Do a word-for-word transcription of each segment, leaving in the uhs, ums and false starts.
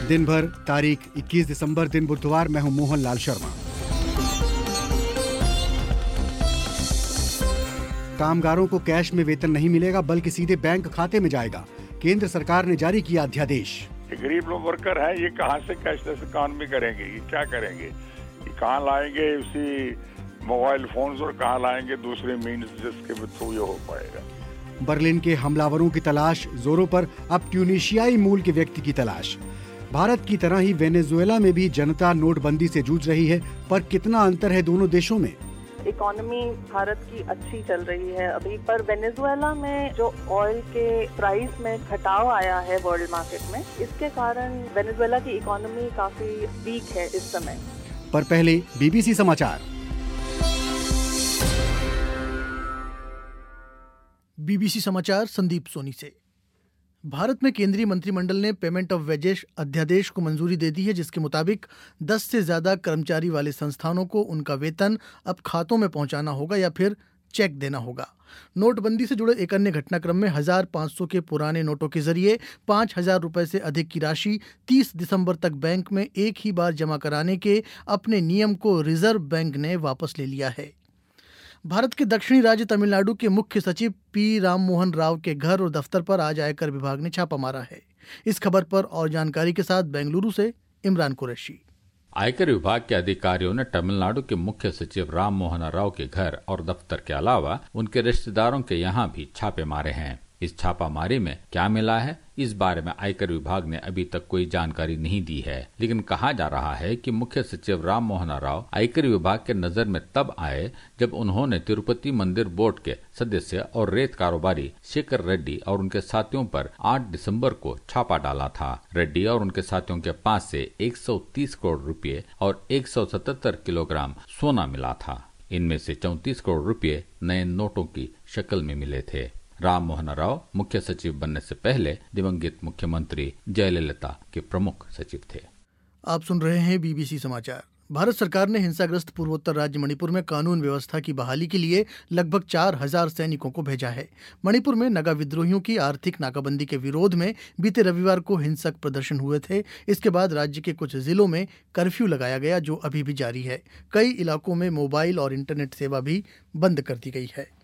दिन भर तारीख इक्कीस दिसंबर, दिन बुधवार। मैं हूं मोहन लाल शर्मा। कामगारों को कैश में वेतन नहीं मिलेगा बल्कि सीधे बैंक खाते में जाएगा। केंद्र सरकार ने जारी किया अध्यादेश। गरीब लोग वर्कर हैं, ये कहां से कैशलेस इकॉनमी करेंगे? ये क्या करेंगे? ये कहां लाएंगे उसी मोबाइल फोन्स और कहां लाएंगे दूसरे मीन्स जिसके थ्रू ये हो पाएगा? बर्लिन के हमलावरों की तलाश जोरों पर। अब ट्यूनीशियाई मूल के व्यक्ति की तलाश। भारत की तरह ही वेनेजुएला में भी जनता नोटबंदी से जूझ रही है, पर कितना अंतर है दोनों देशों में? इकोनॉमी भारत की अच्छी चल रही है अभी, पर वेनेजुएला में जो ऑयल के प्राइस में घटाव आया है वर्ल्ड मार्केट में, इसके कारण वेनेजुएला की इकोनॉमी काफी वीक है इस समय। पर पहले बीबीसी समाचार। बीबीसी समाचार संदीप सोनी से। भारत में केंद्रीय मंत्रिमंडल ने पेमेंट ऑफ वेजेस अध्यादेश को मंजूरी दे दी है, जिसके मुताबिक दस से ज्यादा कर्मचारी वाले संस्थानों को उनका वेतन अब खातों में पहुंचाना होगा या फिर चेक देना होगा। नोटबंदी से जुड़े एक अन्य घटनाक्रम में हजार पाँच सौ के पुराने नोटों के जरिए पाँच हजार रुपए से अधिक की राशि तीस दिसंबर तक बैंक में एक ही बार जमा कराने के अपने नियम को रिजर्व बैंक ने वापस ले लिया है। भारत के दक्षिणी राज्य तमिलनाडु के मुख्य सचिव पी राममोहन राव के घर और दफ्तर पर आज आयकर विभाग ने छापा मारा है। इस खबर पर और जानकारी के साथ बेंगलुरु से इमरान कुरैशी। आयकर विभाग के अधिकारियों ने तमिलनाडु के मुख्य सचिव राम मोहन राव के घर और दफ्तर के अलावा उनके रिश्तेदारों के यहाँ भी छापे मारे हैं। इस छापामारी में क्या मिला है, इस बारे में आयकर विभाग ने अभी तक कोई जानकारी नहीं दी है, लेकिन कहा जा रहा है कि मुख्य सचिव राम मोहन राव आयकर विभाग के नजर में तब आए जब उन्होंने तिरुपति मंदिर बोर्ड के सदस्य और रेत कारोबारी शेखर रेड्डी और उनके साथियों पर आठ दिसंबर को छापा डाला था। रेड्डी और उनके साथियों के पास से एक सौ तीस करोड़ रुपए और एक सौ सतहत्तर किलोग्राम सोना मिला था। इनमें से चौंतीस करोड़ रुपए नए नोटों की शक्ल में मिले थे। राम मोहन राव मुख्य सचिव बनने से पहले दिवंगत मुख्यमंत्री जयललिता के प्रमुख सचिव थे। आप सुन रहे हैं बीबीसी समाचार। भारत सरकार ने हिंसाग्रस्त पूर्वोत्तर राज्य मणिपुर में कानून व्यवस्था की बहाली के लिए लगभग चार हजार सैनिकों को भेजा है। मणिपुर में नगा विद्रोहियों की आर्थिक नाकाबंदी के विरोध में बीते रविवार को हिंसक प्रदर्शन हुए थे। इसके बाद राज्य के कुछ जिलों में कर्फ्यू लगाया गया, जो अभी भी जारी है। कई इलाकों में मोबाइल और इंटरनेट सेवा भी बंद कर दी गई है।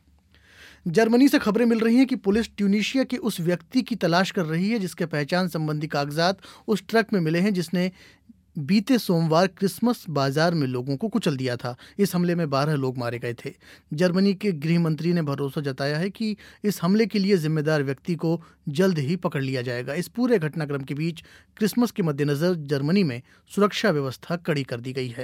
जर्मनी से खबरें मिल रही हैं कि पुलिस ट्यूनीशिया के उस व्यक्ति की तलाश कर रही है जिसके पहचान संबंधी कागजात उस ट्रक में मिले हैं जिसने बीते सोमवार क्रिसमस बाजार में लोगों को कुचल दिया था। इस हमले में बारह लोग मारे गए थे। जर्मनी के गृह मंत्री ने भरोसा जताया है कि इस हमले के लिए जिम्मेदार व्यक्ति को जल्द ही पकड़ लिया जाएगा। इस पूरे घटनाक्रम के बीच क्रिसमस के मद्देनजर जर्मनी में सुरक्षा व्यवस्था कड़ी कर दी गई है।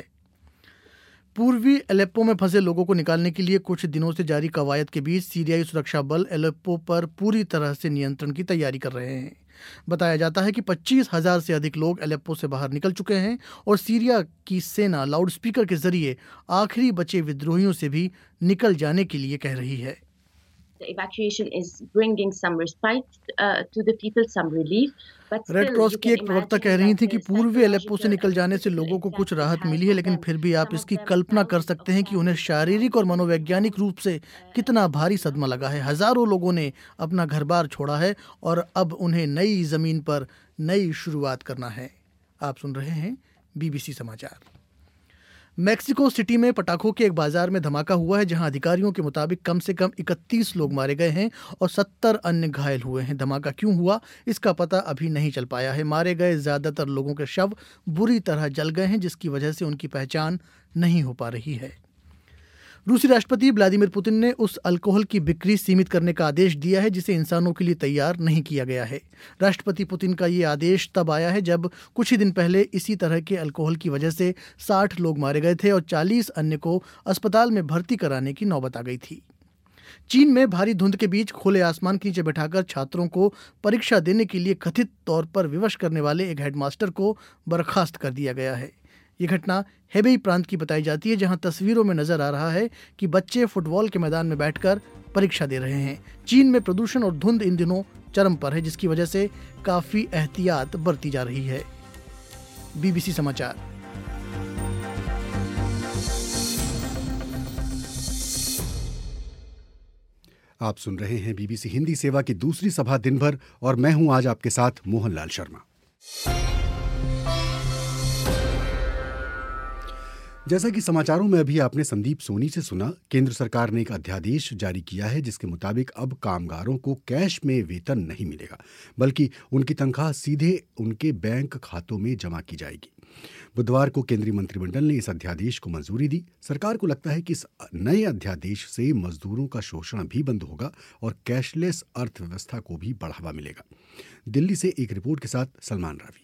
पूर्वी एलेप्पो में फंसे लोगों को निकालने के लिए कुछ दिनों से जारी कवायद के बीच सीरियाई सुरक्षा बल एलेप्पो पर पूरी तरह से नियंत्रण की तैयारी कर रहे हैं। बताया जाता है कि पच्चीस हजार से अधिक लोग एलेप्पो से बाहर निकल चुके हैं और सीरिया की सेना लाउडस्पीकर के जरिए आखिरी बचे विद्रोहियों से भी निकल जाने के लिए कह रही है। The evacuation is bringing some respite uh, to the people, some relief. Red cross की एक प्रवक्ता कह रही थी कि पूर्वी एलेप्पो से निकल जाने से लोगों को कुछ राहत मिली है, लेकिन फिर भी आप इसकी कल्पना कर सकते हैं कि उन्हें शारीरिक और मनोवैज्ञानिक रूप से कितना भारी सदमा लगा है। हजारों लोगों ने अपना घर बार छोड़ा है और अब उन्हें नई जमीन पर नई शुरुआत करना है। आप सुन रहे हैं बीबीसी समाचार। मैक्सिको सिटी में पटाखों के एक बाजार में धमाका हुआ है, जहां अधिकारियों के मुताबिक कम से कम इकतीस लोग मारे गए हैं और सत्तर अन्य घायल हुए हैं। धमाका क्यों हुआ, इसका पता अभी नहीं चल पाया है। मारे गए ज्यादातर लोगों के शव बुरी तरह जल गए हैं, जिसकी वजह से उनकी पहचान नहीं हो पा रही है। रूसी राष्ट्रपति व्लादिमीर पुतिन ने उस अल्कोहल की बिक्री सीमित करने का आदेश दिया है जिसे इंसानों के लिए तैयार नहीं किया गया है। राष्ट्रपति पुतिन का ये आदेश तब आया है जब कुछ ही दिन पहले इसी तरह के अल्कोहल की वजह से साठ लोग मारे गए थे और चालीस अन्य को अस्पताल में भर्ती कराने की नौबत आ गई थी। चीन में भारी धुंध के बीच खुले आसमान के नीचे बैठाकर छात्रों को परीक्षा देने के लिए कथित तौर पर विवश करने वाले एक हेडमास्टर को बर्खास्त कर दिया गया है। ये घटना हेबेई प्रांत की बताई जाती है, जहां तस्वीरों में नजर आ रहा है कि बच्चे फुटबॉल के मैदान में बैठकर परीक्षा दे रहे हैं। चीन में प्रदूषण और धुंध इन दिनों चरम पर है, जिसकी वजह से काफी एहतियात बरती जा रही है। बीबीसी समाचार। आप सुन रहे हैं बीबीसी हिंदी सेवा की दूसरी सभा दिन भर और मैं हूं आज आपके साथ मोहन लाल शर्मा। जैसा कि समाचारों में अभी आपने संदीप सोनी से सुना, केंद्र सरकार ने एक अध्यादेश जारी किया है जिसके मुताबिक अब कामगारों को कैश में वेतन नहीं मिलेगा, बल्कि उनकी तनख्वाह सीधे उनके बैंक खातों में जमा की जाएगी। बुधवार को केंद्रीय मंत्रिमंडल ने इस अध्यादेश को मंजूरी दी। सरकार को लगता है कि इस नए अध्यादेश से मजदूरों का शोषण भी बंद होगा और कैशलेस अर्थव्यवस्था को भी बढ़ावा मिलेगा। दिल्ली से एक रिपोर्ट के साथ सलमान रावी।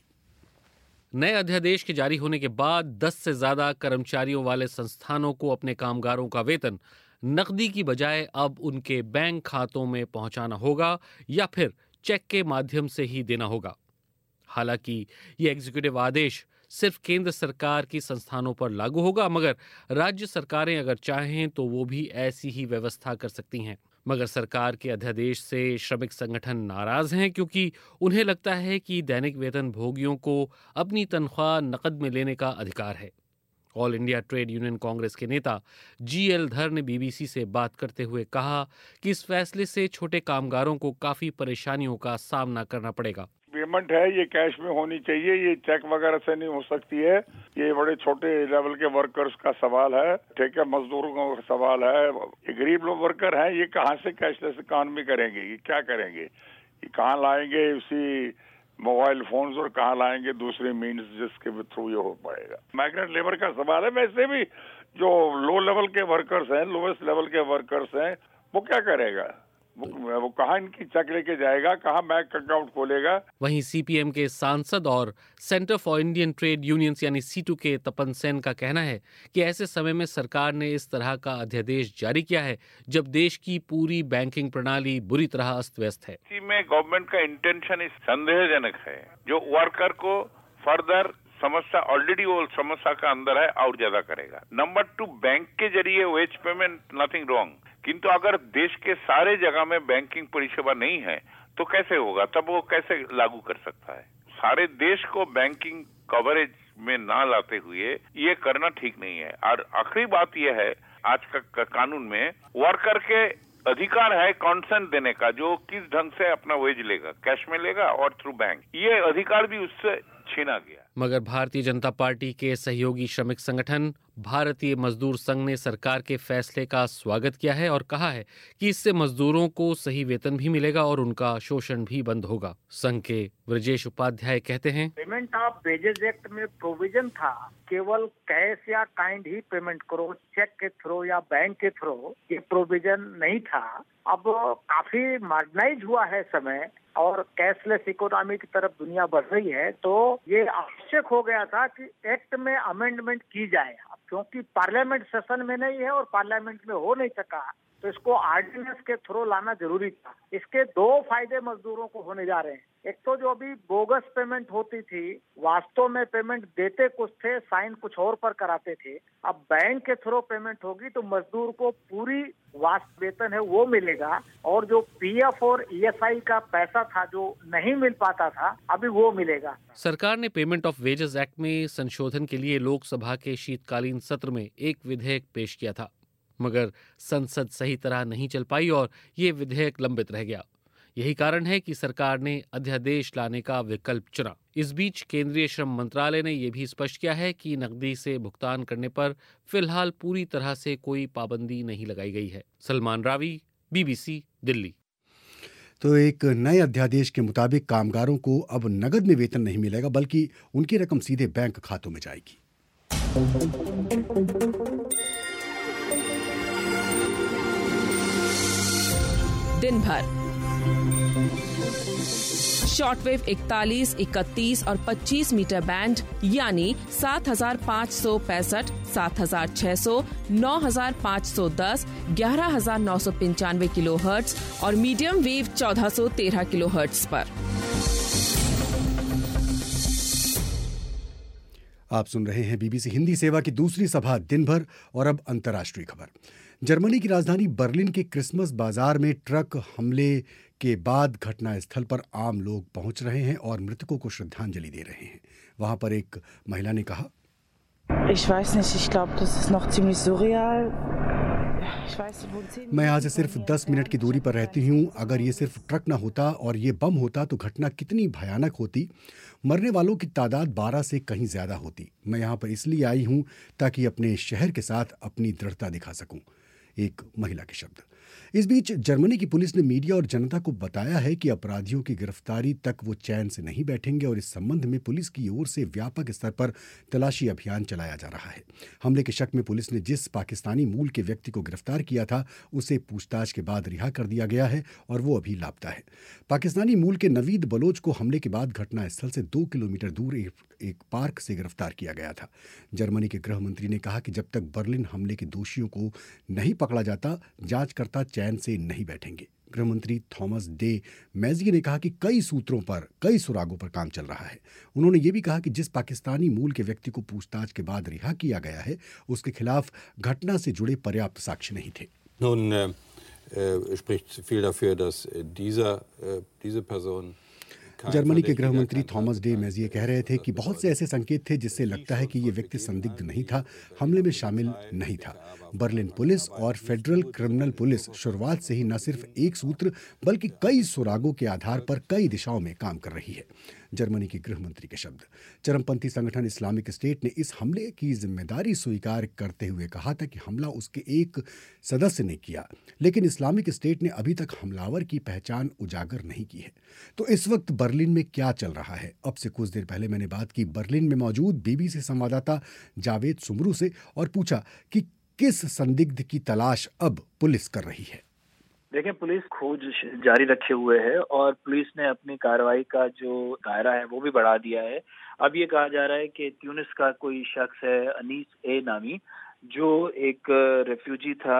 नए अध्यादेश के जारी होने के बाद दस से ज्यादा कर्मचारियों वाले संस्थानों को अपने कामगारों का वेतन नकदी की बजाय अब उनके बैंक खातों में पहुंचाना होगा या फिर चेक के माध्यम से ही देना होगा। हालांकि ये एग्जीक्यूटिव आदेश सिर्फ केंद्र सरकार की संस्थानों पर लागू होगा, मगर राज्य सरकारें अगर चाहें तो वो भी ऐसी ही व्यवस्था कर सकती हैं। मगर सरकार के अध्यादेश से श्रमिक संगठन नाराज हैं, क्योंकि उन्हें लगता है कि दैनिक वेतन भोगियों को अपनी तनख्वाह नकद में लेने का अधिकार है। All India trade union congress के नेता जी एल धर ने बीबीसी से बात करते हुए कहा कि इस फैसले से छोटे कामगारों को काफी परेशानियों का सामना करना पड़ेगा। पेमेंट है ये कैश में होनी चाहिए, ये चेक वगैरह से नहीं हो सकती है। ये बड़े छोटे लेवल के वर्कर्स का सवाल है, ठेके मजदूरों का सवाल है। ये गरीब लोग वर्कर हैं, ये कहाँ से कैशलेस इकॉनमी करेंगे, ये क्या करेंगे, ये कहाँ लाएंगे उसी मोबाइल फोन्स और कहाँ लाएंगे दूसरे मीन्स जिसके थ्रू ये हो पाएगा। माइग्रेंट लेबर का सवाल है। वैसे भी जो लो लेवल के वर्कर्स हैं, लोवेस्ट लेवल के वर्कर्स हैं, वो क्या करेगा, वो, वो कहाँ इनकी चेक लेके जाएगा, कहाँ बैंक अकाउंट खोलेगा। वहीं सीपीएम के सांसद और centre for Indian trade unions यानी सीटू के तपन सेन का कहना है कि ऐसे समय में सरकार ने इस तरह का अध्यादेश जारी किया है जब देश की पूरी बैंकिंग प्रणाली बुरी तरह अस्त व्यस्त है। में गवर्नमेंट का इंटेंशन संदेहजनक है, जो वर्कर को फर्दर समस्या ऑलरेडी वो समस्या का अंदर है और ज्यादा करेगा। नंबर टू, बैंक के जरिए वेज पेमेंट नथिंग रॉन्ग, किंतु अगर देश के सारे जगह में बैंकिंग परिसेवा नहीं है तो कैसे होगा, तब वो कैसे लागू कर सकता है। सारे देश को बैंकिंग कवरेज में ना लाते हुए ये करना ठीक नहीं है। और आखिरी बात यह है, आज का कानून में वर्कर के अधिकार है कॉन्सेंट देने का, जो किस ढंग से अपना वेज लेगा, कैश में लेगा और थ्रू बैंक, ये अधिकार भी उससे छीना गया। मगर भारतीय जनता पार्टी के सहयोगी श्रमिक संगठन भारतीय मजदूर संघ ने सरकार के फैसले का स्वागत किया है और कहा है कि इससे मजदूरों को सही वेतन भी मिलेगा और उनका शोषण भी बंद होगा। संघ के ब्रजेश उपाध्याय कहते हैं, पेमेंट ऑफ वेजेस एक्ट में प्रोविजन था केवल कैश या काइंड ही पेमेंट करो, चेक के थ्रू या बैंक के थ्रू, ये प्रोविजन नहीं था। अब काफी मॉडर्नाइज हुआ है समय और कैशलेस इकोनॉमी की तरफ दुनिया बढ़ रही है, तो ये आवश्यक हो गया था कि एक्ट में अमेंडमेंट की जाए। क्योंकि पार्लियामेंट सेशन में नहीं है और पार्लियामेंट में हो नहीं सका, तो इसको ऑर्डिनेंस के थ्रू लाना जरूरी था। इसके दो फायदे मजदूरों को होने जा रहे हैं। एक तो जो अभी बोगस पेमेंट होती थी, वास्तव में पेमेंट देते कुछ थे, साइन कुछ और पर कराते थे। अब बैंक के थ्रू पेमेंट होगी तो मजदूर को पूरी वास्तव वेतन है वो मिलेगा, और जो पीएफ और ईएसआई का पैसा था जो नहीं मिल पाता था, अभी वो मिलेगा। सरकार ने पेमेंट ऑफ वेजेस एक्ट में संशोधन के लिए लोकसभा के शीतकालीन सत्र में एक विधेयक पेश किया था, मगर संसद सही तरह नहीं चल पाई और ये विधेयक लंबित रह गया। यही कारण है कि सरकार ने अध्यादेश लाने का विकल्प चुना। इस बीच केंद्रीय श्रम मंत्रालय ने यह भी स्पष्ट किया है कि नकदी से भुगतान करने पर फिलहाल पूरी तरह से कोई पाबंदी नहीं लगाई गई है। सलमान रावी, बीबीसी, दिल्ली। तो एक नए अध्यादेश के मुताबिक कामगारों को अब नगद में वेतन नहीं मिलेगा, बल्कि उनकी रकम सीधे बैंक खातों में जाएगी। दिन भर शॉर्टवेव इकतालीस, इकतीस और पच्चीस मीटर बैंड यानी सात हजार पाँच सौ पैंसठ, सात हजार छह सौ, नौ हजार पाँच सौ दस, ग्यारह हजार नौ सौ पंचानवे किलो हर्ट्ज और मीडियम वेव चौदह सौ तेरह किलो हर्ट्ज पर। आप सुन रहे हैं बीबीसी हिंदी सेवा की दूसरी सभा दिन भर। और अब अंतर्राष्ट्रीय खबर। जर्मनी की राजधानी बर्लिन के क्रिसमस बाजार में ट्रक हमले के बाद घटनास्थल पर आम लोग पहुंच रहे हैं और मृतकों को श्रद्धांजलि दे रहे हैं। वहां पर एक महिला ने कहा, Ich weiß nicht, ich glaube, das ist noch ziemlich surreal. मैं यहाँ से सिर्फ दस मिनट की दूरी पर रहती हूँ। अगर ये सिर्फ ट्रक ना होता और ये बम होता तो घटना कितनी भयानक होती। मरने वालों की तादाद बारह से कहीं ज्यादा होती। मैं यहाँ पर इसलिए आई हूँ ताकि अपने शहर के साथ अपनी दृढ़ता दिखा सकूं। एक महिला के शब्द। इस बीच जर्मनी की पुलिस ने मीडिया और जनता को बताया है कि अपराधियों की गिरफ्तारी तक वो चैन से नहीं बैठेंगे और इस संबंध में पुलिस की ओर से व्यापक स्तर पर तलाशी अभियान चलाया जा रहा है। हमले के शक में पुलिस ने जिस पाकिस्तानी मूल के व्यक्ति को गिरफ्तार किया था उसे पूछताछ के बाद रिहा कर दिया गया है और वो अभी लापता है। पाकिस्तानी मूल के नवीद बलोच को हमले के बाद घटनास्थल से दो किलोमीटर दूर एक, एक पार्क से गिरफ्तार किया गया था। जर्मनी के गृह मंत्री ने कहा कि जब तक बर्लिन हमले के दोषियों को नहीं पकड़ा जाता जांचकर्ता चैन से नहीं बैठेंगे। गृह मंत्री थॉमस डे मैजिए ने कहा कि कई सूत्रों पर कई सुरागों पर काम चल रहा है। उन्होंने ये भी कहा कि जिस पाकिस्तानी मूल के व्यक्ति को पूछताछ के बाद रिहा किया गया है उसके खिलाफ घटना से जुड़े पर्याप्त साक्ष्य नहीं थे। Nun äh, spricht viel dafür, dass dieser, äh, diese Person Germany के गृह मंत्री थॉमस डे मैजिए कह रहे थे कि बहुत से ऐसे संकेत थे जिससे लगता है कि ये व्यक्ति संदिग्ध नहीं था, हमले में शामिल नहीं था। बर्लिन पुलिस और फेडरल क्रिमिनल पुलिस शुरुआत से ही न सिर्फ एक सूत्र बल्कि कई सुरागों के आधार पर कई दिशाओं में काम कर रही है। जर्मनी के गृह मंत्री के शब्द। चरमपंथी संगठन इस्लामिक स्टेट ने इस हमले की जिम्मेदारी स्वीकार करते हुए कहा था कि हमला उसके एक सदस्य ने किया, लेकिन इस्लामिक स्टेट ने अभी तक हमलावर की पहचान उजागर नहीं की है। तो इस वक्त बर्लिन में क्या चल रहा है? अब से कुछ देर पहले मैंने बात की बर्लिन में मौजूद बीबीसी संवाददाता जावेद सुमरू से और पूछा कि किस संदिग्ध की तलाश अब पुलिस कर रही है। देखें, पुलिस खोज जारी रखे हुए है और पुलिस ने अपनी कार्रवाई का जो दायरा है वो भी बढ़ा दिया है। अब ये कहा जा रहा है कि ट्यूनिस का कोई शख्स है अनीस ए नामी, जो एक रेफ्यूजी था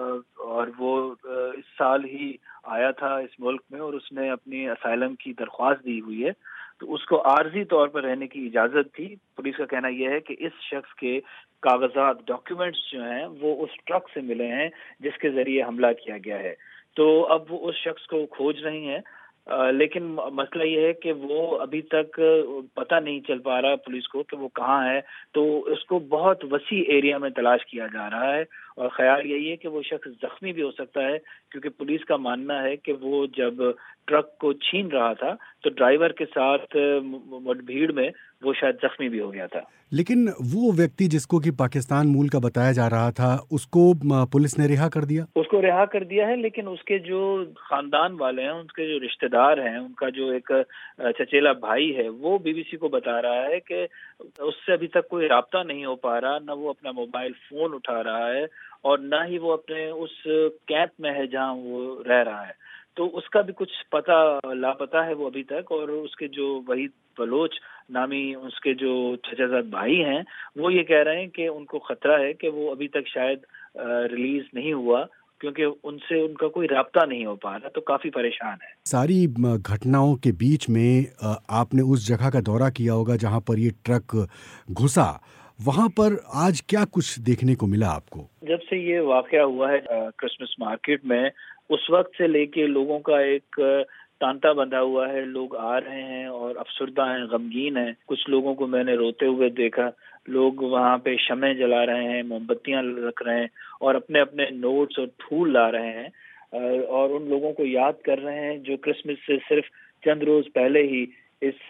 और वो इस साल ही आया था इस मुल्क में और उसने अपनी असाइलम की दरख्वास्त दी हुई है, तो उसको आर्जी तौर पर रहने की इजाज़त थी। पुलिस का कहना यह है कि इस शख्स के कागजात डॉक्यूमेंट्स जो हैं वो उस ट्रक से मिले हैं जिसके ज़रिए हमला किया गया है। तो अब वो उस शख्स को खोज रही हैं, आ, लेकिन मसला ये है कि वो अभी तक पता नहीं चल पा रहा पुलिस को कि वो कहाँ है। तो उसको बहुत वसी एरिया में तलाश किया जा रहा है और ख्याल यही है कि वो शख्स जख्मी भी हो सकता है, क्योंकि पुलिस का मानना है कि वो जब ट्रक को छीन रहा था तो ड्राइवर के साथ मुठभेड़ में वो शायद जख्मी भी हो गया था। लेकिन वो व्यक्ति जिसको कि पाकिस्तान मूल का बताया जा रहा था उसको पुलिस ने रिहा कर दिया उसको रिहा कर दिया है, लेकिन उसके जो खानदान वाले हैं, उसके जो रिश्तेदार हैं, उनका जो एक चचेला भाई है वो बीबीसी को बता रहा है कि उससे अभी तक कोई राब्ता नहीं हो पा रहा, न वो अपना मोबाइल फोन उठा रहा है और न ही वो अपने उस कैंप में है जहाँ वो रह रहा है। तो उसका भी कुछ पता लापता है वो अभी तक। और उसके जो वहीद बलोच नामी उसके जो चचाजाद भाई हैं वो ये कह रहे हैं कि उनको खतरा है कि वो अभी तक शायद रिलीज नहीं हुआ, क्योंकि उनसे उनका कोई राब्ता नहीं हो पा रहा, तो काफी परेशान है। सारी घटनाओं के बीच में आपने उस जगह का दौरा किया होगा जहां पर ये ट्रक घुसा, वहां पर आज क्या कुछ देखने को मिला आपको? जब से ये वाकया हुआ है क्रिसमस मार्केट में, उस वक्त से लेके लोगों का एक तांता बंधा हुआ है। लोग आ रहे हैं और अफसरदा हैं, गमगीन हैं। कुछ लोगों को मैंने रोते हुए देखा। लोग वहाँ पे शमें जला रहे हैं, मोमबत्तियां रख रहे हैं और अपने अपने नोट्स और फूल ला रहे हैं और उन लोगों को याद कर रहे हैं जो क्रिसमस से सिर्फ चंद रोज पहले ही इस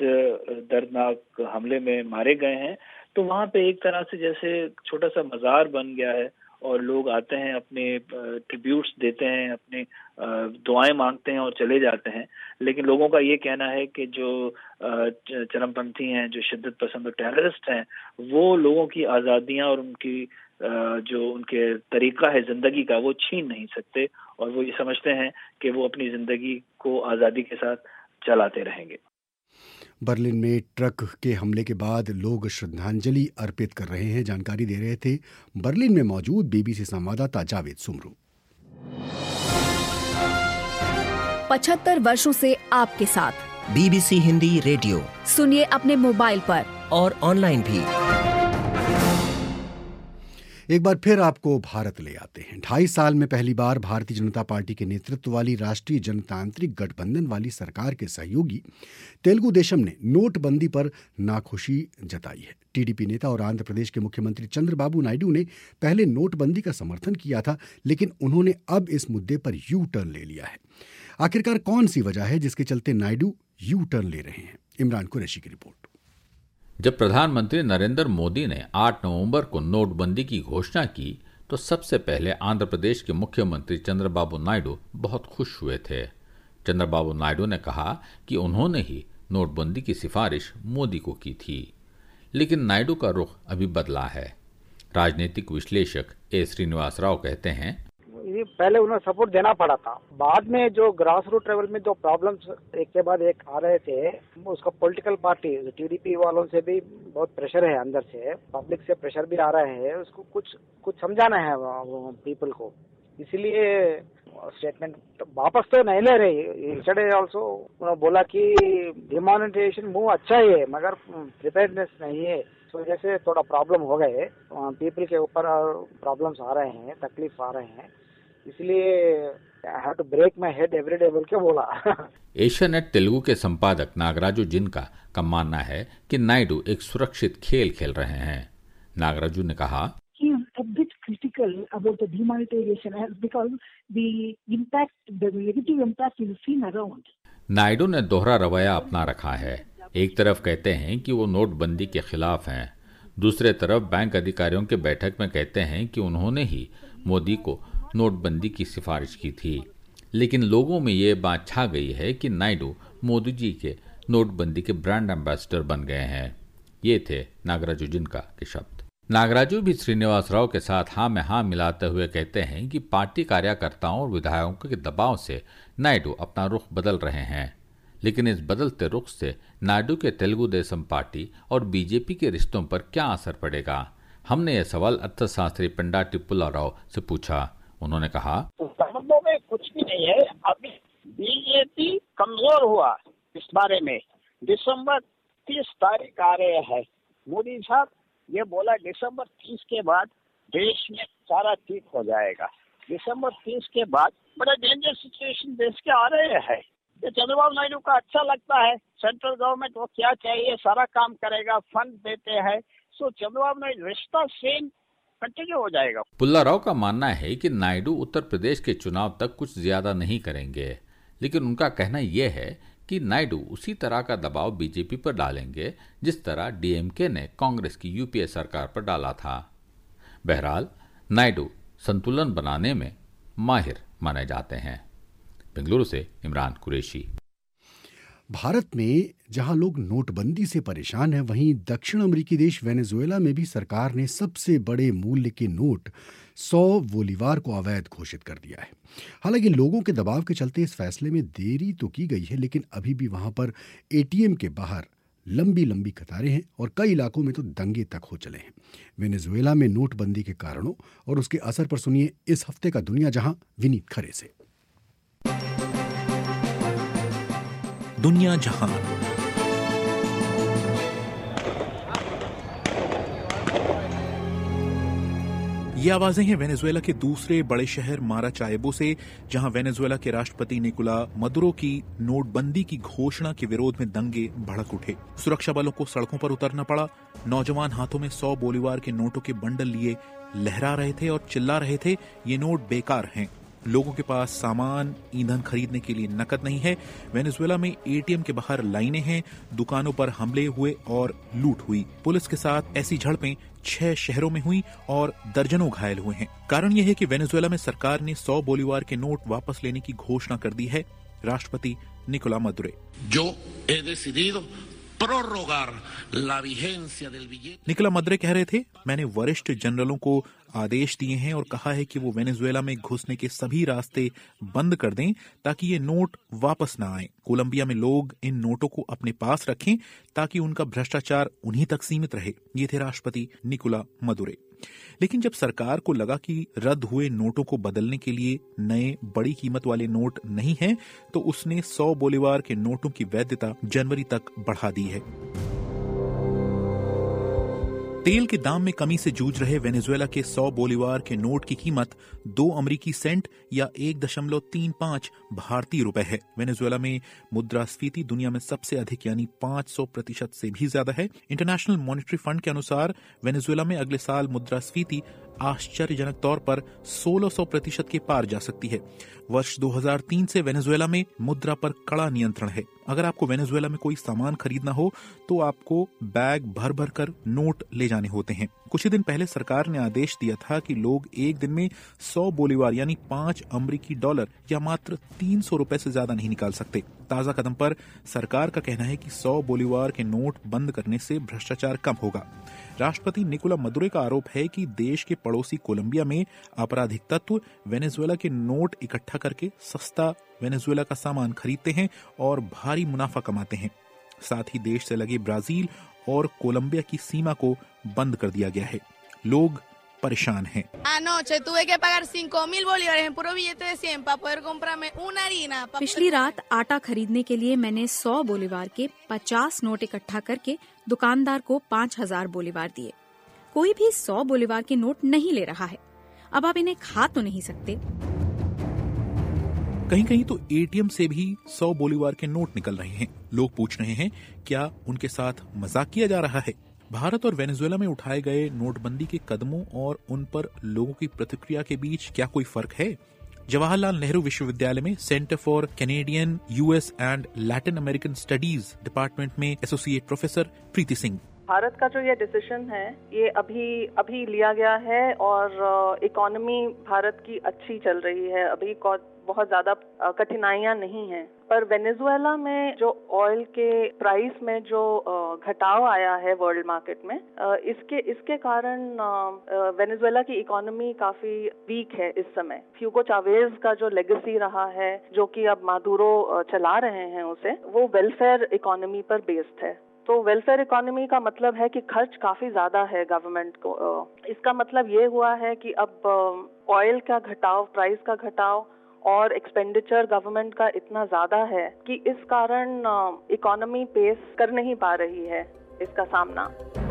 दर्दनाक हमले में मारे गए हैं। तो वहाँ पे एक तरह से जैसे छोटा सा मज़ार बन गया है और लोग आते हैं, अपने ट्रिब्यूट्स देते हैं, अपने दुआएं मांगते हैं और चले जाते हैं। लेकिन लोगों का ये कहना है कि जो चरमपंथी हैं, जो शिद्दत पसंद और टेररिस्ट हैं, वो लोगों की आज़ादियां और उनकी जो उनके तरीका है ज़िंदगी का वो छीन नहीं सकते और वो ये समझते हैं कि वो अपनी ज़िंदगी को आज़ादी के साथ चलाते रहेंगे। बर्लिन में ट्रक के हमले के बाद लोग श्रद्धांजलि अर्पित कर रहे हैं, जानकारी दे रहे थे बर्लिन में मौजूद बीबीसी संवाददाता जावेद सुमरू। पचहत्तर वर्षों से आपके साथ बीबीसी हिंदी रेडियो सुनिए अपने मोबाइल पर और ऑनलाइन भी। एक बार फिर आपको भारत ले आते हैं। ढाई साल में पहली बार भारतीय जनता पार्टी के नेतृत्व वाली राष्ट्रीय जनतांत्रिक गठबंधन वाली सरकार के सहयोगी तेलुगु देशम ने नोटबंदी पर नाखुशी जताई है। टीडीपी नेता और आंध्र प्रदेश के मुख्यमंत्री चंद्रबाबू नायडू ने पहले नोटबंदी का समर्थन किया था, लेकिन उन्होंने अब इस मुद्दे पर यू टर्न ले लिया है। आखिरकार कौन सी वजह है जिसके चलते नायडू यू टर्न ले रहे हैं? इमरान कुरैशी की रिपोर्ट। जब प्रधानमंत्री नरेंद्र मोदी ने आठ नवंबर को नोटबंदी की घोषणा की तो सबसे पहले आंध्र प्रदेश के मुख्यमंत्री चंद्रबाबू नायडू बहुत खुश हुए थे। चंद्रबाबू नायडू ने कहा कि उन्होंने ही नोटबंदी की सिफारिश मोदी को की थी, लेकिन नायडू का रुख अभी बदला है। राजनीतिक विश्लेषक ए श्रीनिवास राव कहते हैं, ये पहले उन्हें सपोर्ट देना पड़ा था, बाद में जो ग्रास रूट लेवल में जो प्रॉब्लम्स एक के बाद एक आ रहे थे, उसका पॉलिटिकल पार्टी टीडीपी वालों से भी बहुत प्रेशर है, अंदर से पब्लिक से प्रेशर भी आ रहा है, उसको कुछ कुछ समझाना है पीपल को, इसलिए स्टेटमेंट वापस तो नहीं ले रही। यस्टरडे आल्सो उन्होंने बोला कि डिमोनेटाइजेशन मूव अच्छा ही है मगर प्रिपेयर्डनेस नहीं है, इस वजह से थोड़ा प्रॉब्लम हो गए, पीपल के ऊपर प्रॉब्लम्स आ रहे हैं, तकलीफ आ रहे हैं, इसलिए I have to break my head every day बोल के बोला। एशियानेट तेलुगु के संपादक नागराजू जिनका का मानना है कि नायडू एक सुरक्षित खेल खेल रहे हैं। नागराजू ने कहा, a bit critical about the demonetization because the impact, the negative impact is seen around. Naidu ने दोहरा रवैया अपना रखा है। एक तरफ कहते हैं कि वो नोटबंदी के खिलाफ हैं, दूसरे तरफ बैंक अधिकारियों के बैठक में कहते हैं कि उन्होंने ही मोदी को नोटबंदी की सिफारिश की थी। लेकिन लोगों में ये बात छा गई है कि नायडू मोदी जी के नोटबंदी के ब्रांड एम्बेसडर बन गए हैं। ये थे नागराजू जिनका के शब्द। नागराजू भी श्रीनिवास राव के साथ हाँ में हाँ मिलाते हुए कहते हैं कि पार्टी कार्यकर्ताओं और विधायकों के दबाव से नायडू अपना रुख बदल रहे हैं, लेकिन इस बदलते रुख से नायडू के तेलुगु देशम पार्टी और बीजेपी के रिश्तों पर क्या असर पड़ेगा? हमने यह सवाल अर्थशास्त्री पंडाटी पुल्ला राव से पूछा। उन्होंने कहा, संबंधों में कुछ भी नहीं है, अभी बीजेपी कमजोर हुआ, इस बारे में दिसंबर तीस तारीख आ रहे हैं, मोदी साहब ये बोला दिसंबर तीस के बाद देश में सारा ठीक हो जाएगा। दिसंबर तीस के बाद बड़ा डेंजर सिचुएशन देश के आ रहे हैं। ये चंद्रबाबू नायडू का अच्छा लगता है, सेंट्रल गवर्नमेंट वो क्या चाहिए सारा काम करेगा, फंड देते हैं, सो चंद्रबाबू नायडू रिश्ता सेम कंटिन्यू हो जाएगा। पुल्ला राव का मानना है कि नायडू उत्तर प्रदेश के चुनाव तक कुछ ज्यादा नहीं करेंगे, लेकिन उनका कहना यह है कि नायडू उसी तरह का दबाव बीजेपी पर डालेंगे जिस तरह डीएमके ने कांग्रेस की यूपीए सरकार पर डाला था। बहरहाल नायडू संतुलन बनाने में माहिर माने जाते हैं। बेंगलुरु से इमरान कुरैशी। भारत में जहां लोग नोटबंदी से परेशान हैं, वहीं दक्षिण अमेरिकी देश वेनेजुएला में भी सरकार ने सबसे बड़े मूल्य के नोट सौ बोलीवार को अवैध घोषित कर दिया है। हालांकि लोगों के दबाव के चलते इस फैसले में देरी तो की गई है, लेकिन अभी भी वहां पर एटीएम के बाहर लंबी लंबी कतारें हैं और कई इलाकों में तो दंगे तक हो चले हैं। वेनेजुएला में नोटबंदी के कारणों और उसके असर पर सुनिए इस हफ्ते का दुनिया जहां विनीत खरे से। दुनिया जहां। ये आवाजें हैं वेनेजुएला के दूसरे बड़े शहर माराचाइबो से, जहां वेनेजुएला के राष्ट्रपति निकोला मदुरो की नोटबंदी की घोषणा के विरोध में दंगे भड़क उठे। सुरक्षा बलों को सड़कों पर उतरना पड़ा। नौजवान हाथों में सौ बोलीवार के नोटों के बंडल लिए लहरा रहे थे और चिल्ला रहे थे, ये नोट बेकार हैं। लोगों के पास सामान, ईंधन खरीदने के लिए नकद नहीं है। वेनेजुएला में एटीएम के बाहर लाइनें हैं, दुकानों पर हमले हुए और लूट हुई। पुलिस के साथ ऐसी झड़पें छह शहरों में हुई और दर्जनों घायल हुए हैं। कारण यह है कि वेनेजुएला में सरकार ने सौ बोलीवार के नोट वापस लेने की घोषणा कर दी है। राष्ट्रपति निकोला मदुरो जो he decidido prorrogar la vigencia del billete। Nicolas Maduro कह रहे थे, मैंने वरिष्ठ जनरलों को आदेश दिए हैं और कहा है कि वो वेनेजुएला में घुसने के सभी रास्ते बंद कर दें ताकि ये नोट वापस न आए। कोलंबिया में लोग इन नोटों को अपने पास रखें ताकि उनका भ्रष्टाचार उन्हीं तक सीमित रहे। ये थे राष्ट्रपति निकोला मदुरो। लेकिन जब सरकार को लगा कि रद्द हुए नोटों को बदलने के लिए नए बड़ी कीमत वाले नोट नहीं हैं, तो उसने सौ बोलीवार के नोटों की वैधता जनवरी तक बढ़ा दी है। तेल के दाम में कमी से जूझ रहे वेनेजुएला के सौ बोलीवार के नोट की कीमत दो अमरीकी सेंट या एक दशमलव तीन पाँच भारतीय रुपए है। वेनेजुएला में मुद्रास्फीति दुनिया में सबसे अधिक यानी पाँच सौ प्रतिशत से भी ज्यादा है। इंटरनेशनल मॉनेटरी फंड के अनुसार वेनेजुएला में अगले साल मुद्रास्फीति आश्चर्यजनक तौर पर सोलह सौ प्रतिशत के पार जा सकती है। वर्ष दो हज़ार तीन से वेनेजुएला में मुद्रा पर कड़ा नियंत्रण है। अगर आपको वेनेजुएला में कोई सामान खरीदना हो तो आपको बैग भर भर कर नोट ले जाने होते हैं। कुछ ही दिन पहले सरकार ने आदेश दिया था कि लोग एक दिन में सौ बोलीवार यानी पाँच अमरीकी डॉलर या मात्र तीन सौ रुपए से ज्यादा नहीं निकाल सकते। ताजा कदम पर सरकार का कहना है कि सौ बोलीवार के नोट बंद करने से भ्रष्टाचार कम होगा। राष्ट्रपति निकोला मदुरो का आरोप है कि देश के पड़ोसी कोलंबिया में आपराधिक तत्व वेनेजुएला के नोट इकट्ठा करके सस्ता वेनेजुएला का सामान खरीदते हैं और भारी मुनाफा कमाते हैं। साथ ही देश से लगे ब्राजील और कोलंबिया की सीमा को बंद कर दिया गया है। लोग परेशान हैं। Anoche tuve que pagar cinco mil bolívares en puro billete de cien para poder comprarme una harina. पिछली रात आटा खरीदने के लिए मैंने सौ बोलीवार के पचास नोट इकट्ठा करके दुकानदार को पाँच हजार बोलीवार दिए। कोई भी सौ बोलीवार के नोट नहीं ले रहा है। अब आप इन्हें खा तो नहीं सकते। कहीं कहीं तो एटीएम से भी सौ बोलीवार के नोट निकल रहे हैं। लोग पूछ रहे हैं क्या उनके साथ मजाक किया जा रहा है। भारत और वेनेजुएला में उठाए गए नोटबंदी के कदमों और उन पर लोगों की प्रतिक्रिया के बीच क्या कोई फर्क है? जवाहरलाल नेहरू विश्वविद्यालय में centre for Canadian US and Latin American studies department में एसोसिएट प्रोफेसर प्रीति सिंह। भारत का जो ये डिसीजन है ये अभी अभी लिया गया है और इकोनॉमी भारत की अच्छी चल रही है। अभी बहुत ज्यादा कठिनाइयां नहीं हैं। पर वेनेजुएला में जो ऑयल के प्राइस में जो घटाव आया है वर्ल्ड मार्केट में, इसके इसके कारण वेनेजुएला की इकोनॉमी काफी वीक है इस समय। ह्यूगो चावेज का जो लेगेसी रहा है, जो कि अब मादुरो चला रहे हैं उसे, वो वेलफेयर इकोनॉमी पर बेस्ड है। तो वेलफेयर इकोनॉमी का मतलब है कि खर्च काफी ज्यादा है गवर्नमेंट को। इसका मतलब ये हुआ है कि अब ऑयल का घटाव, प्राइस का घटाव और एक्सपेंडिचर गवर्नमेंट का इतना ज्यादा है कि इस कारण इकोनॉमी पेस कर नहीं पा रही है इसका सामना।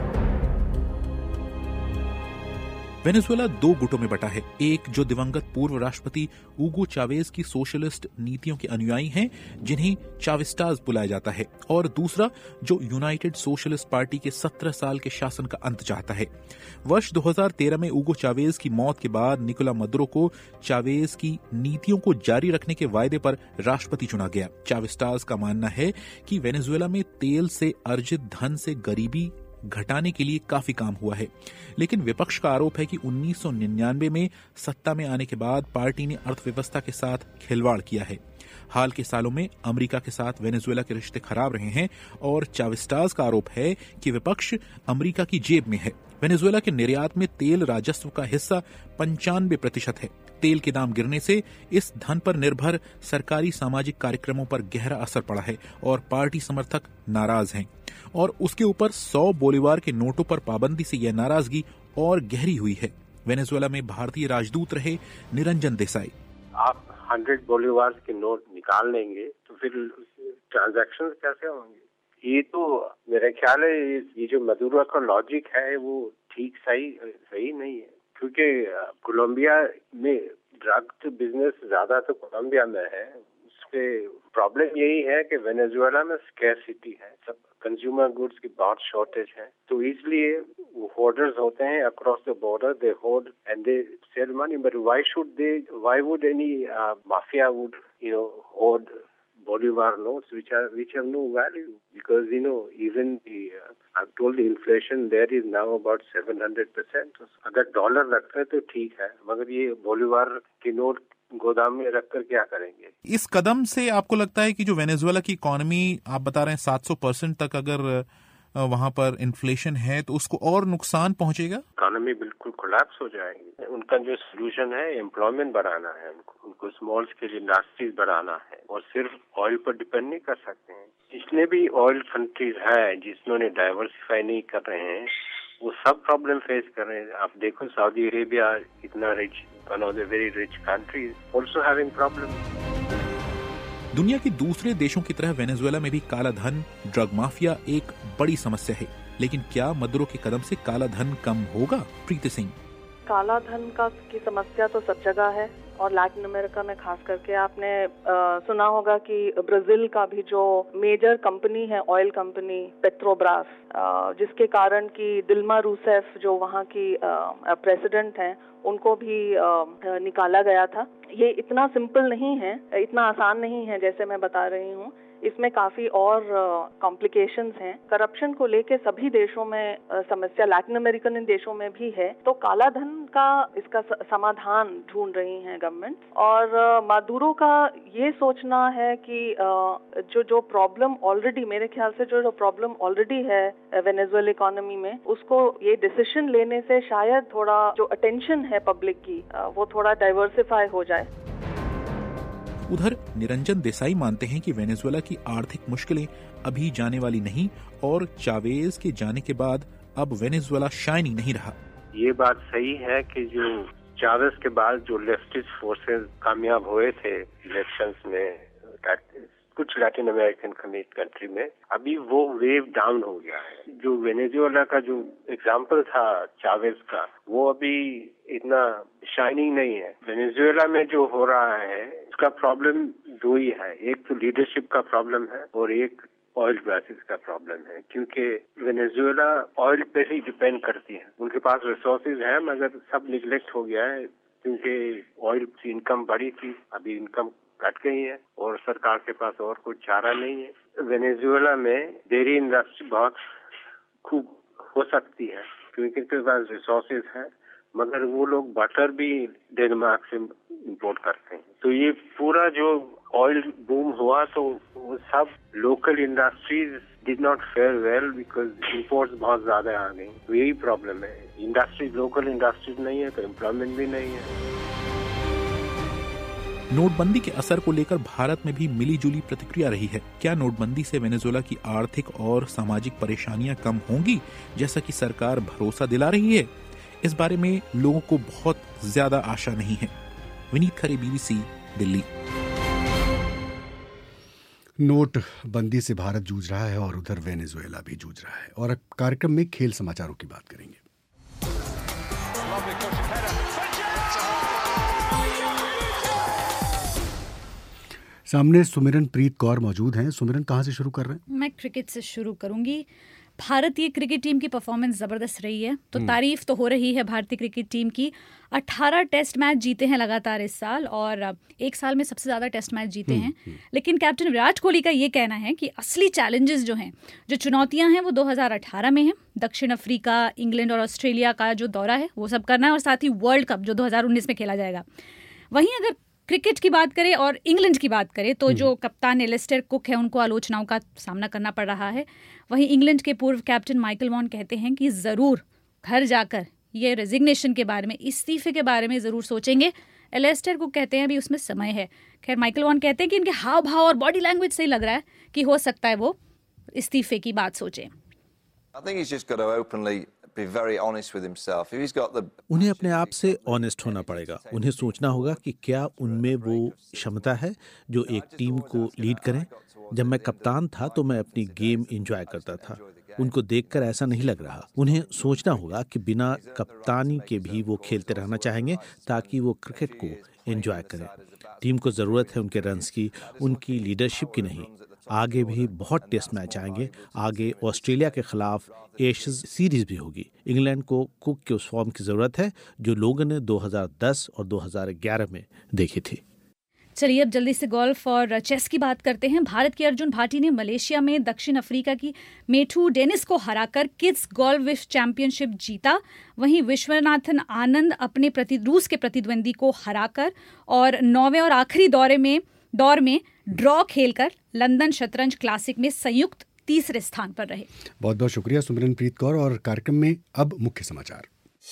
वेनेजुएला दो गुटों में बटा है। एक जो दिवंगत पूर्व राष्ट्रपति ऊगो चावेज की सोशलिस्ट नीतियों के अनुयायी हैं, जिन्हें चाविस्टास बुलाया जाता है, और दूसरा जो यूनाइटेड सोशलिस्ट पार्टी के सत्रह साल के शासन का अंत चाहता है। वर्ष दो हज़ार तेरह में ऊगो चावेज की मौत के बाद निकोला मदुरो को चावेज की नीतियों को जारी रखने के वायदे पर राष्ट्रपति चुना गया। चाविस्टास का मानना है कि वेनेजुएला में तेल से अर्जित धन से गरीबी घटाने के लिए काफी काम हुआ है, लेकिन विपक्ष का आरोप है कि उन्नीस सौ निन्यानवे में सत्ता में आने के बाद पार्टी ने अर्थव्यवस्था के साथ खिलवाड़ किया है। हाल के सालों में अमेरिका के साथ वेनेजुएला के रिश्ते खराब रहे हैं और चाविस्टास का आरोप है कि विपक्ष अमेरिका की जेब में है। वेनेजुएला के निर्यात में तेल राजस्व का हिस्सा पंचानवे प्रतिशत है। तेल के दाम गिरने से इस धन पर निर्भर सरकारी सामाजिक कार्यक्रमों पर गहरा असर पड़ा है और पार्टी समर्थक नाराज हैं। और उसके ऊपर सौ बोलीवार के नोटों पर पाबंदी से यह नाराजगी और गहरी हुई है। वेनेजुएला में भारतीय राजदूत रहे निरंजन देसाई। आप हंड्रेड बोलीवार के नोट निकाल लेंगे तो फिर ट्रांजैक्शन कैसे होंगे? ये तो मेरा ख्याल है ये जो मदुरो का लॉजिक है वो ठीक सही सही नहीं है, क्योंकि कोलंबिया में ड्रग बिजनेस ज्यादा तो कोलंबिया में है। उसके प्रॉब्लम यही है कि वेनेजुएला में स्कैरसिटी है, सब कंज्यूमर गुड्स की बहुत शॉर्टेज है, तो इसलिए वो होर्डर्स होते हैं across the border, they hoard and they sell money, but why should they why would any mafia would you know hoard Bolivar notes which are which have no value, because you know even the uh, I've told the inflation there is now about seven hundred percent. अगर dollar रखते हैं तो ठीक है, मगर ये बोलीवार के note गोदाम में रखकर क्या करेंगे? इस कदम से आपको लगता है कि जो वेनेजुएला की इकोनॉमी आप बता रहे हैं सात सौ परसेंट तक अगर वहाँ पर इन्फ्लेशन है तो उसको और नुकसान पहुँचेगा? इकोनॉमी बिल्कुल कोलैप्स हो जाएगी। उनका जो सोल्यूशन है एम्प्लॉयमेंट बढ़ाना है, उनको उनको स्मॉल स्केल इंडस्ट्रीज बढ़ाना है और सिर्फ ऑयल पर डिपेंड नहीं कर सकते हैं। जितने भी ऑयल कंट्रीज हैं जिन्होंने डाइवर्सिफाई नहीं कर रहे हैं वो सब प्रॉब्लम फेस कर रहे हैं। आप देखो सऊदी अरेबिया इतना rich, one of the very rich countries, also having problem. दुनिया के दूसरे देशों की तरह वेनेजुएला में भी काला धन, ड्रग माफिया एक बड़ी समस्या है। लेकिन क्या मदुरो के कदम से काला धन कम होगा? प्रीति सिंह। काला धन का की समस्या तो सब जगह है और लैटिन अमेरिका में खास करके आपने आ, सुना होगा कि ब्राजील का भी जो मेजर कंपनी है, ऑयल कंपनी पेट्रोब्रास, जिसके कारण कि दिल्मा रूसेफ जो वहाँ की प्रेसिडेंट हैं, उनको भी आ, निकाला गया था। ये इतना सिंपल नहीं है, इतना आसान नहीं है जैसे मैं बता रही हूँ। इसमें काफी और कॉम्प्लिकेशंस हैं। करप्शन को लेके सभी देशों में uh, समस्या, लैटिन अमेरिकन देशों में भी है। तो काला धन का इसका समाधान ढूंढ रही हैं गवर्नमेंट। और uh, मादुरो का ये सोचना है कि uh, जो जो प्रॉब्लम ऑलरेडी, मेरे ख्याल से जो जो प्रॉब्लम ऑलरेडी है वेनेजुएला इकोनॉमी में, उसको ये डिसीजन लेने से शायद थोड़ा जो अटेंशन है पब्लिक की uh, वो थोड़ा डाइवर्सिफाई हो जाए। उधर निरंजन देसाई मानते हैं कि वेनेजुएला की आर्थिक मुश्किलें अभी जाने वाली नहीं और चावेज के जाने के बाद अब वेनेजुएला शाइनी नहीं रहा। ये बात सही है कि जो चावेज के बाद जो लेफ्टिस्ट फोर्सेस कामयाब हुए थे इलेक्शंस में कुछ लैटिन अमेरिकन कंट्री में, अभी वो वेव डाउन हो गया है। जो वेनेजुएला का जो एग्जाम्पल था चावेज का, वो अभी इतना शाइनिंग नहीं है। वेनेजुएला में जो हो रहा है उसका प्रॉब्लम दो ही है, एक तो लीडरशिप का प्रॉब्लम है और एक ऑयल प्राइसेस का प्रॉब्लम है। क्योंकि वेनेजुएला ऑयल पे ही डिपेंड करती है, उनके पास रिसोर्सेज है मगर सब निगलेक्ट हो गया है क्योंकि ऑयल की इनकम बढ़ी थी, अभी इनकम कट गई है और सरकार के पास और कोई चारा नहीं है। वेनेजुएला में डेयरी इंडस्ट्री बहुत खूब हो सकती है क्योंकि उनके पास रिसोर्सेज है, मगर वो लोग बटर भी डेनमार्क से इंपोर्ट करते हैं। तो ये पूरा जो ऑयल बूम हुआ तो वो सब local industries did not fare well because imports बहुत ज्यादा आ गई। तो यही प्रॉब्लम है, इंडस्ट्रीज लोकल इंडस्ट्रीज नहीं है तो एम्प्लॉयमेंट भी नहीं है। नोटबंदी के असर को लेकर भारत में भी मिली जुली प्रतिक्रिया रही है। क्या नोटबंदी से वेनेजुएला की आर्थिक और सामाजिक परेशानियां कम होंगी जैसा कि सरकार भरोसा दिला रही है? इस बारे में लोगों को बहुत ज्यादा आशा नहीं है। विनीत खरे, बीबीसी, दिल्ली। नोटबंदी से भारत जूझ रहा है और उधर वेनेजुएला भी जूझ रहा है। और कार्यक्रम में खेल समाचारों की बात करेंगे। सामने सुमिरन प्रीत कौर मौजूद हैं। सुमिरन, कहाँ से शुरू कर रहे हैं? मैं क्रिकेट से शुरू करूंगी। भारतीय क्रिकेट टीम की परफॉर्मेंस ज़बरदस्त रही है, तो तारीफ तो हो रही है भारतीय क्रिकेट टीम की। अठारह टेस्ट मैच जीते हैं लगातार इस साल और एक साल में सबसे ज़्यादा टेस्ट मैच जीते हैं। लेकिन कैप्टन विराट कोहली का ये कहना है कि असली चैलेंजेस जो हैं, जो चुनौतियां हैं, वो दो हज़ार अठारह में हैं। दक्षिण अफ्रीका, इंग्लैंड और ऑस्ट्रेलिया का जो दौरा है वो सब करना है और साथ ही वर्ल्ड कप जो दो हज़ार उन्नीस में खेला जाएगा। वहीं अगर क्रिकेट की बात करें और इंग्लैंड की बात करें तो जो कप्तान एलिस्टर कुक है उनको आलोचनाओं का सामना करना पड़ रहा है। वहीं इंग्लैंड के पूर्व कैप्टन माइकल वॉन कहते हैं कि ज़रूर घर जाकर ये रेजिग्नेशन के बारे में, इस्तीफे के बारे में ज़रूर सोचेंगे। एलिस्टर कुक कहते हैं अभी उसमें समय है। खैर, माइकल वॉन कहते हैं कि इनके हाव भाव और बॉडी लैंग्वेज से ही लग रहा है कि हो सकता है वो इस्तीफे की बात सोचें। उन्हें अपने आप से ऑनेस्ट होना पड़ेगा। उन्हें सोचना होगा कि क्या उनमें वो क्षमता है जो एक टीम को लीड करें। जब मैं कप्तान था तो मैं अपनी गेम एंजॉय करता था, उनको देखकर ऐसा नहीं लग रहा। उन्हें सोचना होगा कि बिना कप्तानी के भी वो खेलते रहना चाहेंगे ताकि वो क्रिकेट को एंजॉय करें। टीम को ज़रूरत है उनके रन्स की, उनकी लीडरशिप की नहीं। आगे भी बहुत टेस्ट मैच आएंगे। आगे ऑस्ट्रेलिया के खिलाफ एशेज सीरीज भी होगी। इंग्लैंड को कुक के उस फॉर्म की ज़रूरत है जो लोगों ने दो हज़ार दस और दो हज़ार ग्यारह में देखी थी। चलिए अब जल्दी से गोल्फ और चेस की बात करते हैं। भारत के अर्जुन भाटी ने मलेशिया में दक्षिण अफ्रीका की मेठू डेनिस को हराकर किड्स गोल्फ विश्व चैंपियनशिप जीता। वहीं विश्वनाथन आनंद अपने प्रति रूस के प्रतिद्वंदी को हराकर और नौवें और आखिरी दौरे में दौर में ड्रॉ खेलकर लंदन शतरंज क्लासिक में संयुक्त तीसरे स्थान पर रहे। बहुत बहुत शुक्रिया सुमिरन प्रीत कौर। और कार्यक्रम में अब मुख्य समाचार।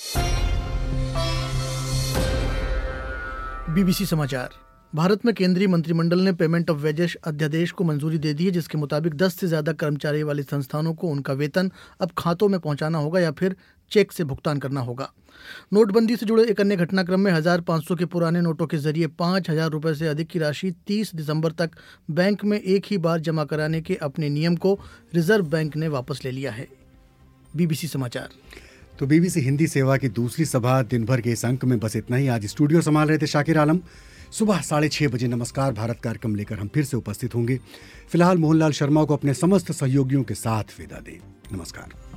बीबीसी समाचार। भारत में केंद्रीय मंत्रिमंडल ने पेमेंट ऑफ वेजेस अध्यादेश को मंजूरी दे दी है, जिसके मुताबिक दस से ज्यादा कर्मचारी वाली संस्थानों को उनका वेतन अब खातों में पहुंचाना होगा या फिर चेक से भुगतान करना होगा। नोटबंदी से जुड़े एक अन्य घटनाक्रम में हजार पाँच सौ के पुराने नोटों के जरिए पाँच हजार रुपये से अधिक की राशि तीस दिसंबर तक बैंक में एक ही बार जमा कराने के अपने नियम को रिजर्व बैंक ने वापस ले लिया है। बीबीसी समाचार। तो बीबीसी हिंदी सेवा की दूसरी सभा दिन भर के इस अंक में बस इतना ही। आज स्टूडियो संभाल रहे थे शाकिर आलम। सुबह साढ़े छः बजे नमस्कार भारत कार्यक्रम लेकर हम फिर से उपस्थित होंगे। फिलहाल मोहनलाल शर्मा को अपने समस्त सहयोगियों के साथ विदा दें। नमस्कार।